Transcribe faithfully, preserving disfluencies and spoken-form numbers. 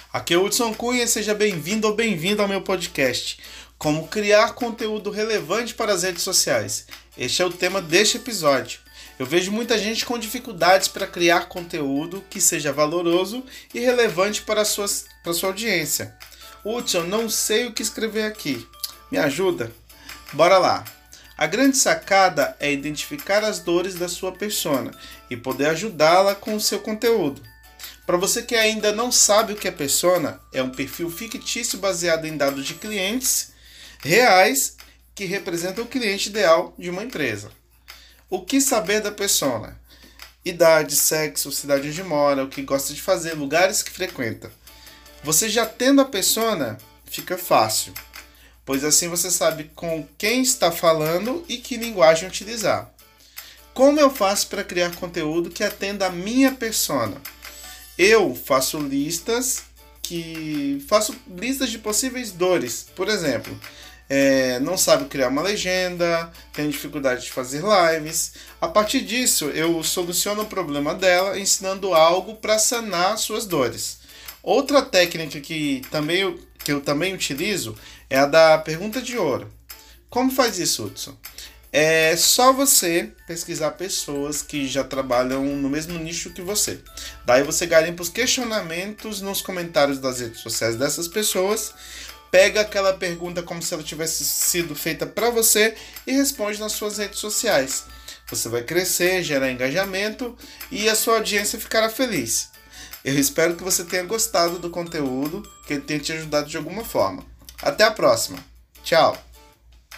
Aqui é o Hudson Cunha, seja bem-vindo ou bem-vinda ao meu podcast, Como Criar Conteúdo Relevante para as Redes Sociais. Este é o tema deste episódio. Eu vejo muita gente com dificuldades para criar conteúdo que seja valoroso e relevante para a sua, para a sua audiência. Hudson, não sei o que escrever aqui. Me ajuda? Bora lá! A grande sacada é identificar as dores da sua persona e poder ajudá-la com o seu conteúdo. Para você que ainda não sabe o que é persona, é um perfil fictício baseado em dados de clientes reais que representam o cliente ideal de uma empresa. O que saber da persona? Idade, sexo, cidade onde mora, o que gosta de fazer, lugares que frequenta. Você já tendo a persona, fica fácil, pois assim você sabe com quem está falando e que linguagem utilizar. Como eu faço para criar conteúdo que atenda a minha persona? Eu faço listas que faço listas de possíveis dores. Por exemplo, é, não sabe criar uma legenda, tem dificuldade de fazer lives. A partir disso, eu soluciono o problema dela ensinando algo para sanar suas dores. Outra técnica que, também, eu- que eu também utilizo é a da pergunta de ouro. Como faz isso, Hudson? É só você pesquisar pessoas que já trabalham no mesmo nicho que você. Daí você garimpa os questionamentos nos comentários das redes sociais dessas pessoas, pega aquela pergunta como se ela tivesse sido feita para você e responde nas suas redes sociais. Você vai crescer, gerar engajamento e a sua audiência ficará feliz. Eu espero que você tenha gostado do conteúdo, que ele tenha te ajudado de alguma forma. Até a próxima. Tchau!